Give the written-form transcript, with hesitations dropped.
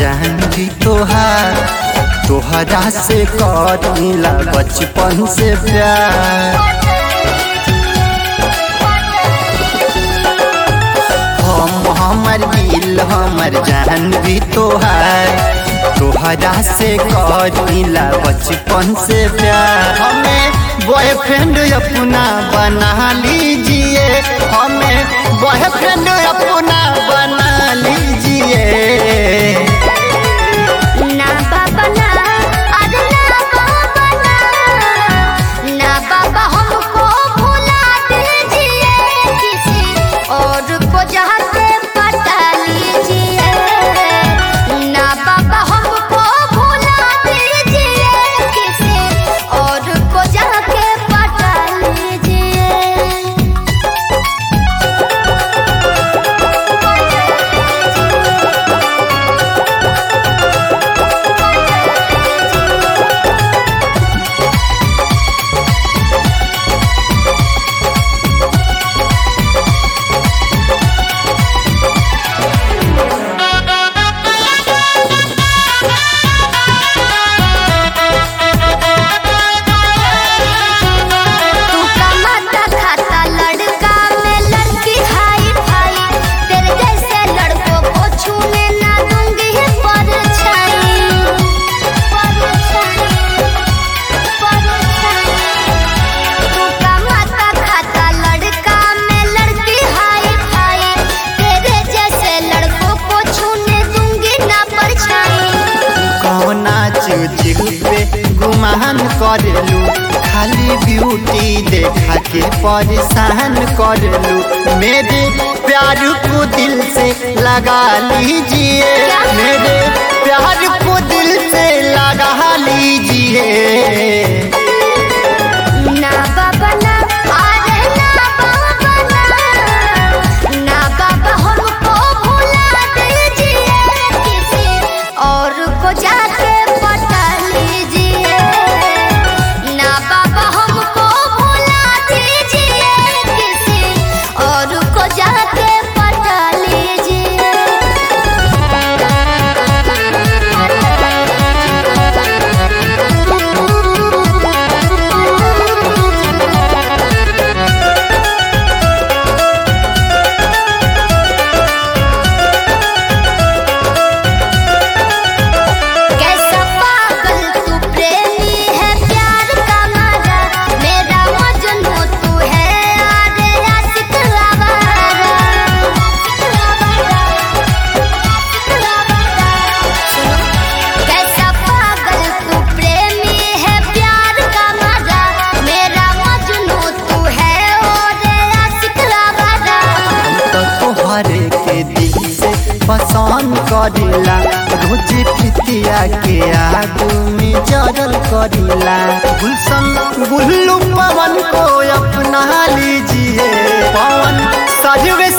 जान भी तोहरा से करीला बचपन से प्यार। हमर दिल हमर जान भी तोहरा से करीला बचपन से प्यार। हमें बॉयफ्रेंड अपना बना लीजिए, हमें बॉयफ्रेंड अपना बना लीजिए। ना बाबा ना, अरे ना बाबा ना, ना बाबा हमको भुला दीजिए, किसी और को जाके पटा लीजिए। ना बाबा हमको भुला दीजिए, किसी और को जाके पटा लीजिए। पे गुमान करलू, खाली ब्यूटी देखा के परेशान करलू। मेरे प्यार को दिल से लगा लीजिए, मेरे प्यार को दिल से लगा लीजिए। ना बाबा ना, अरे ना बाबा ना, ना बाबा हमको भुला दीजिए, किसी और को जाके पटा लीजिए। ना बाबा हमको भुला दीजिए, किसी और को जाके पटा लीजिए। कैसा पागल तू प्रेमी है प्यार का मारा, मेरा मजनू तू है आरे आशिक आवारा। सुनो, कैसा पागल तू प्रेमी है प्यार का मारा, मेरा मजनू तू है आरे आशिक आवारा। तोहरे के दिल से पसंद करेला, रोज पितिया के आग में जरल करेला। गुलशन गुल्लू पवन को अपना लीजिए, पवन सजवे